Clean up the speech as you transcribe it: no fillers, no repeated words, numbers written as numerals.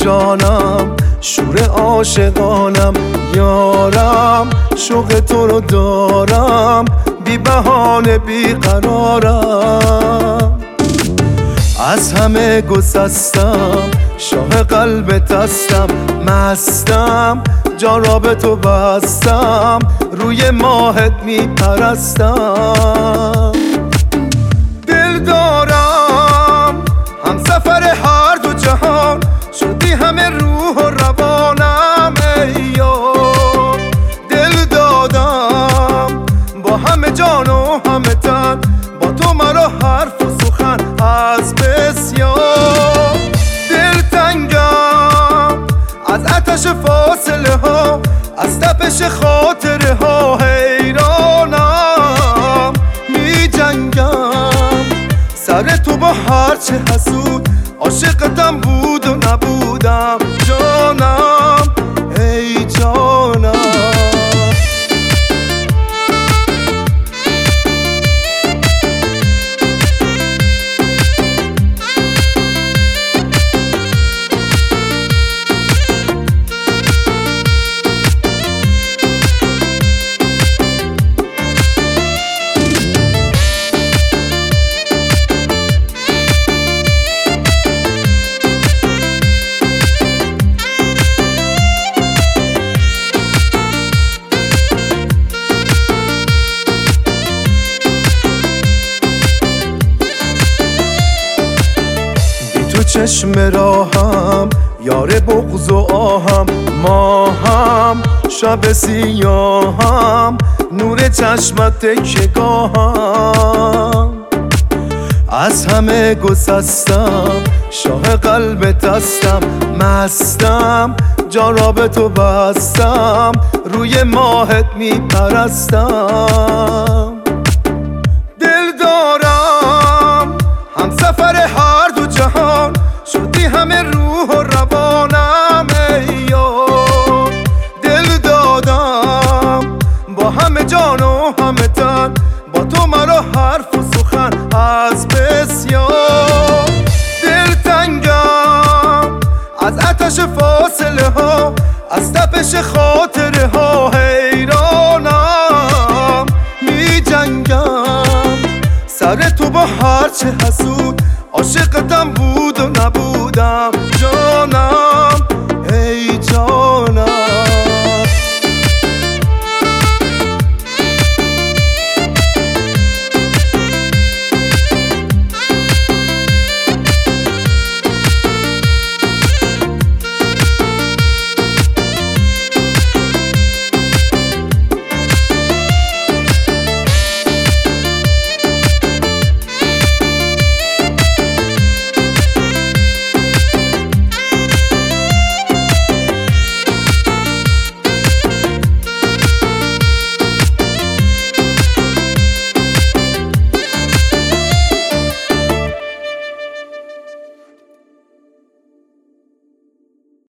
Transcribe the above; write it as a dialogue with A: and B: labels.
A: جانم شور عاشقانم، یارم شوق تو رو دارم، بی بهانه بی قرارم. از همه گسستم، شاه قلبت هستم، مستم جان را به تو بستم، روی ماهت میپرستم. دل دارم هم سفر هر دو جهان، شدی همه روح و روانم. ای یار دل دادم با همه جان و همه تن، با تو مرا حرف و سخن از بسیار. دل تنگم از آتش فاصله ها، از تپش خاطره ها حیرانم. می جنگم سر تو با هرچه حسود، عاشقتم بود و نبودم جانم. ای جانم چشم راهم یار بغض و آهم، ماهم شب سیاهم، نور چشمت تکیه‌گاهم. از همه گسستم، شاه قلبت هستم، مستم جان را به تو بستم، روی ماهت میپرستم. دل دارم هم سفر هر دو جهان، شدی همه روح و روانم. ای یار دل دادم با همه جان و همه تن، با تو مرا حرف و سخن از بسیار. دل تنگم از آتش فاصله ها، از تپش خاطره ها حیرانم. می جنگم سر تو با هرچه حسود، عاشقتم بود و نبودم